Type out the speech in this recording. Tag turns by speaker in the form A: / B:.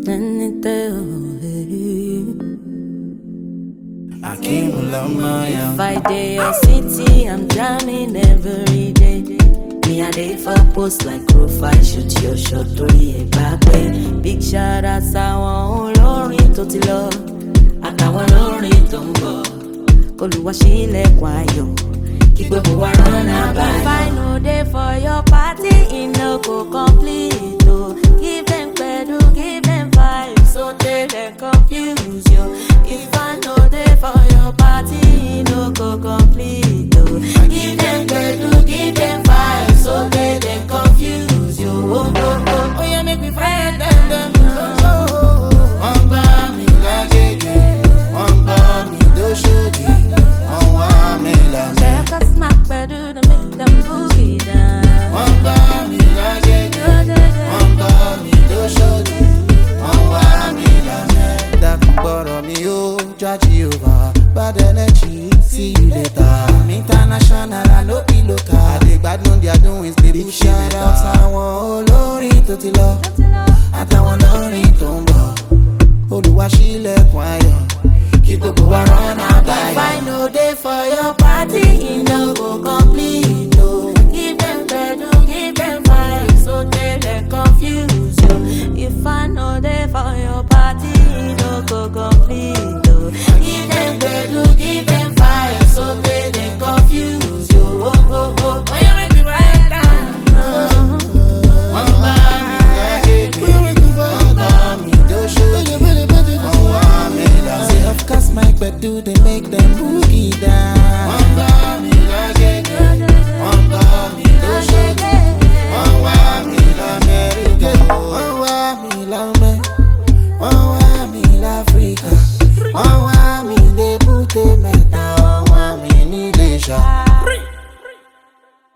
A: If I day your city, I'm jamming every day. Me a day for post like profile, shoot your shot to the back way. Big shout out sáwọn olórin tó ti lọ, àtàwọn olórin tó ń bọ̀. K'Olúwa ṣílẹ̀kùn ayọ̀, kí gbogbo wa rọ́nà àbáyọ. If I no dey for your party, it no go complete. Oh, give them pedu, give them vibes, so they confuse you. If I no dey for your party, it no go complete. Oh, give them pedu, give them vibes, so they confuse you. Oh, oh, oh, oh, yeah, make me friend them.
B: One by me, like one by me, do shoji. One me, like
A: check a smack bedu to make them boogie down.
B: one by me, like one by me, do shoji. One me, like that borrow me, oh, judge you over. Bad energy, see you later. I'm international, I know be local. I dig bad, know they are doing stay big shout out, I want olórin tó ti lọ.